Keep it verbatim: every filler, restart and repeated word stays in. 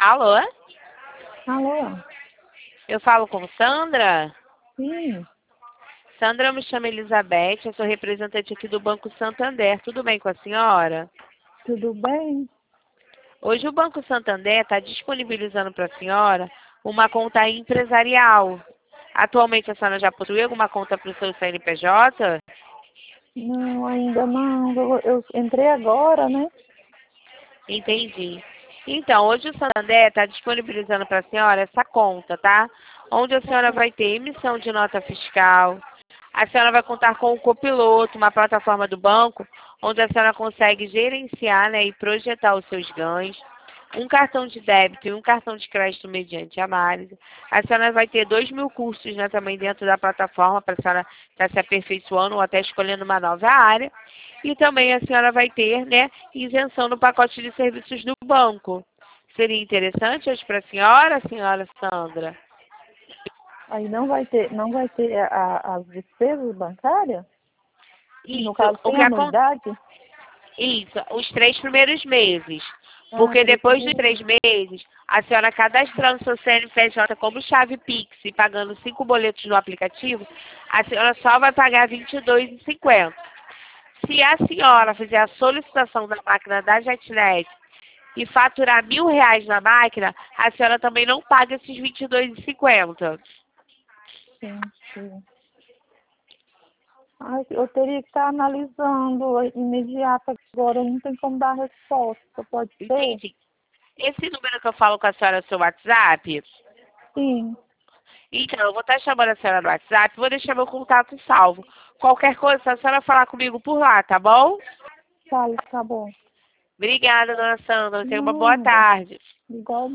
Alô? Alô? Eu falo com Sandra? Sim, Sandra, eu me chamo Elizabeth, eu sou representante aqui do Banco Santander. Tudo bem com a senhora? tudo bem? Hoje o Banco Santander está disponibilizando para a senhora uma conta empresarial. Atualmente a senhora já possui alguma conta para o seu C N P J? Não, ainda não. Eu, eu entrei agora, né? Entendi. Então, hoje o Santander está disponibilizando para a senhora essa conta, tá? Onde a senhora vai ter emissão de nota fiscal. A senhora vai contar com o copiloto, uma plataforma do banco, onde a senhora consegue gerenciar, né, e projetar os seus ganhos. Um cartão de débito e um cartão de crédito mediante análise. A senhora vai ter dois mil cursos, né, também dentro da plataforma para a senhora estar se aperfeiçoando ou até escolhendo uma nova área. E também a senhora vai ter, né, isenção no pacote de serviços do banco. Seria interessante hoje para a senhora, senhora Sandra? Aí não vai ter, não vai ter a- as despesas bancárias? No Isso, caso, o sem que acontece? anuidade? Isso, os três primeiros meses. Ah, Porque três depois de primeiros. três meses, a senhora cadastrando seu C N P J como chave Pix e pagando cinco boletos no aplicativo, a senhora só vai pagar vinte e dois reais e cinquenta centavos. Se a senhora fizer a solicitação da máquina da JetNet e faturar mil reais na máquina, a senhora também não paga esses vinte e dois reais e cinquenta centavos. Sim, sim. Ah, eu teria que estar analisando imediato agora, não tem como dar resposta, pode ser? Entendi. Esse número que eu falo com a senhora é o seu WhatsApp? Sim, Então, eu vou estar chamando a senhora no WhatsApp, vou deixar meu contato salvo. Qualquer coisa, só a senhora falar comigo por lá, tá bom? tá, tá bom. Obrigada, dona Sandra. Tenha uma boa Nada, tarde. igual